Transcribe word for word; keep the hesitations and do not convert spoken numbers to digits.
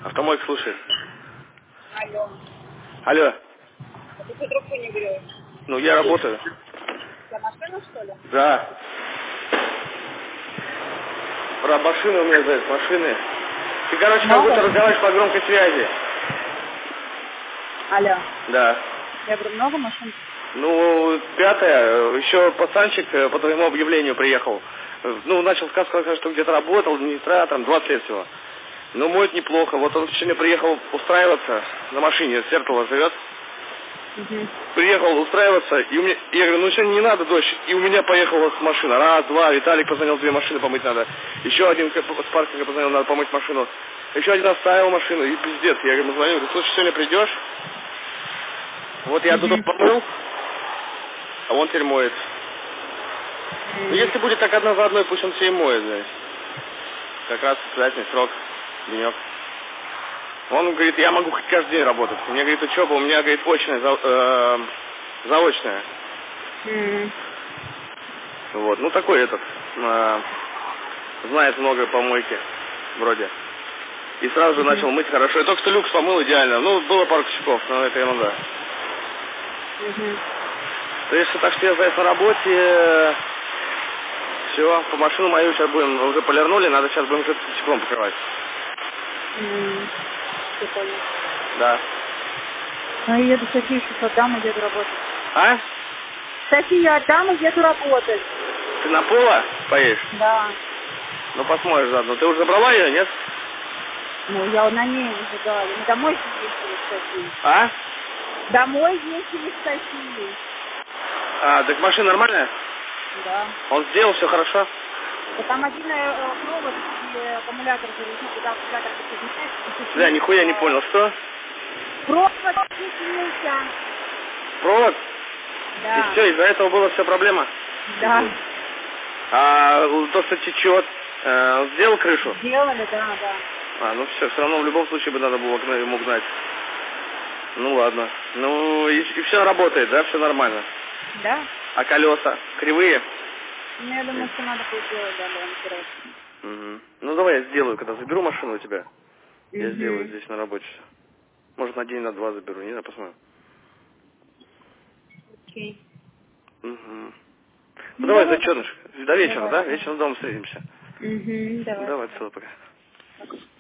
Автомойка слушает. Алло. Алло. А ты что трубку не берешь? Ну, я работаю. За машину, что ли? Да. Про машины у меня зовут, машины. Ты, короче, как будто Много? разговариваешь по громкой связи. Алло. Да. Я говорю, много машин? Ну, пятое, еще пацанчик э, по твоему объявлению приехал. Э, Ну, начал сказать, что где-то работал администратором, двадцать лет всего. Ну, моет неплохо. Вот он сегодня приехал устраиваться на машине, Сертола живет. Угу. Приехал устраиваться, и у меня, я говорю, ну сегодня не надо дождь, и у меня поехала с машина. Раз, два, Виталик позвонил, две машины помыть надо. Еще один с паркинга позвонил, надо помыть машину. Еще один оставил машину, и пиздец. Я говорю, звоню, говорю, слушай, сегодня придешь? Вот я тут помыл, а он теперь моет. Ну, если будет так одна за одной, пусть он все и моет, знаешь. Как раз обязательный срок, денек. Он говорит, я могу хоть каждый день работать. Мне говорит, учеба, у меня, говорит, очная, за, э, заочная. Mm. Вот, ну такой этот, э, знает много помойки, вроде. И сразу же начал мыть хорошо. И только что люкс помыл идеально. Ну, было пару косяков, но это ерунда. Mm-hmm. То есть, так что я за это на работе. Все, по машину мою сейчас будем, уже полирнули, надо сейчас будем уже стеклом покрывать. Mm. Да. Ну, я еду Софию сейчас отдам и еду работать. А? Софию отдам и еду работать. Ты на поло поедешь? Да. Ну, посмотришь заодно. Ты уже забрала ее, нет? Ну, я на ней уже, да. Мы домой ездили с Софией. А? Домой ездили с Софией. А, так машина нормальная? Да. Он сделал, все хорошо? Да там один э, провод и аккумулятор зарядил, куда аккумулятор подсоединяется. Да, нихуя не понял, что? Провод подсоединился. Провод? Да. И все, из-за этого была вся проблема? Да. А то, что течет, э, он сделал крышу? Сделали, да, да. А, ну все, все равно в любом случае бы надо было ему гнать. Ну ладно. Ну и, и все работает, да? Все нормально? Да. А колеса кривые? Ну, я думаю, что надо будет делать, да, балансировать. Угу. Ну давай я сделаю, когда заберу машину у тебя. Угу. Я сделаю здесь на работе. Может на день, на два заберу, не знаю, посмотрим. Окей. Угу. Ну, Ну, давай, давай. зачетнышко. До вечера, Давай. да? Вечером дома встретимся. Угу, давай. Давай, целый пока.